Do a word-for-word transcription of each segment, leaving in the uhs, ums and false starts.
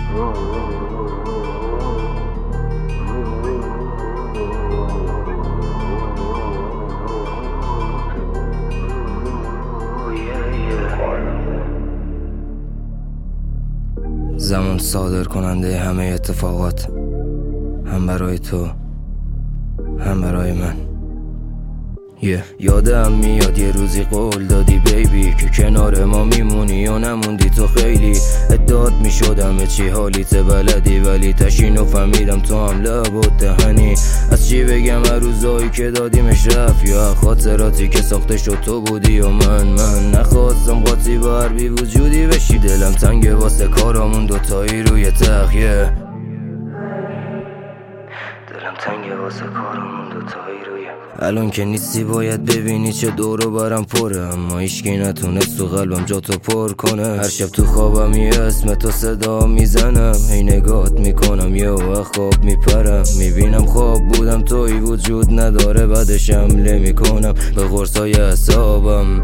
زمان صادر کننده همه اتفاقات، هم برای تو هم برای من. yeah. یادم میاد یه روزی قول دادی بیبی که کنار ما میمونی و نموندی تو خیلی. اداد میشدم چی حالیت بلدی، ولی تشین و فهمیدم تو هم لب و دهنی. از چی بگم هر روزایی که دادیمش رفت، یا خاطراتی که ساخته شد تو بودی و من من نخواستم قاطی با هر بی وجودی بشی. دلم تنگه واسه کارامون دوتایی روی تخت. yeah. دلم تنگه واسه کارمون دوتایی روی. الان که نیستی باید ببینی چه دورو برم پره، اما هیچکی نتونست تو قلبم جا تو پر کنه. هر شب تو خوابم یه اسم تو صدا میزنم، هی نگات میکنم یه وقت خواب میپرم. میبینم خواب بودم توی وجود نداره، بعدش حمله میکنم به قرصای اعصابم.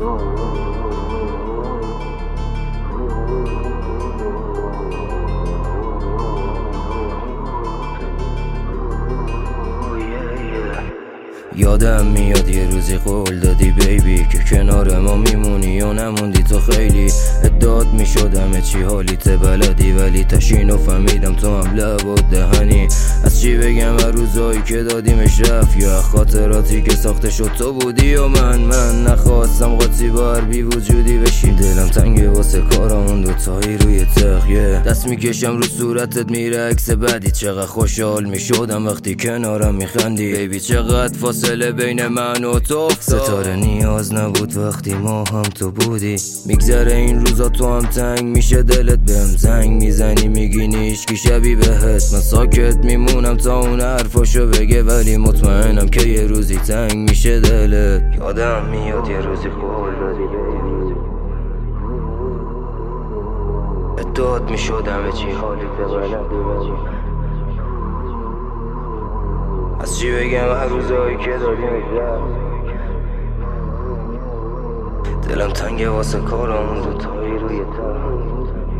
یادم میاد یه روزی قول دادی بیبی که کنار ما میمونی و نموندی تو خیلی. اداد میشدم چی حالیت بلدی، ولی تشین و فهمیدم تو هم لب و دهنی. از چی بگم هر روزایی که دادیمش رفت، یا خاطراتی که ساخته شد تو بودی و من من نخواستم قاطی با هر بی وجودی بشی. دلم تنگه واسه کارامون دوتایی روی تخت. yeah. دست میکشم رو صورتت میره عکس بعدی، چقدر خوشحال میشدم وقتی کنارم میخندی. بیبی چقدر فاصله بین من و تو، ستاره نیاز نبود وقتی ما هم تو بودی. میگذره این روزا تو هم تنگ میشه دلت، بهم زنگ میزنی میگی نیشکی شبی بهت. من ساکت میمونم تا اون حرفاشو بگه، ولی مطمئنم که یه روزی تنگ میشه دلت. یادم میاد یه روزی قول دادی اداد میشدم چی حالی ببلدی. از چی بگم هر روزایی که دادیمش رفت، دلم تنگه واسه کارامون دوتایی روی تخت.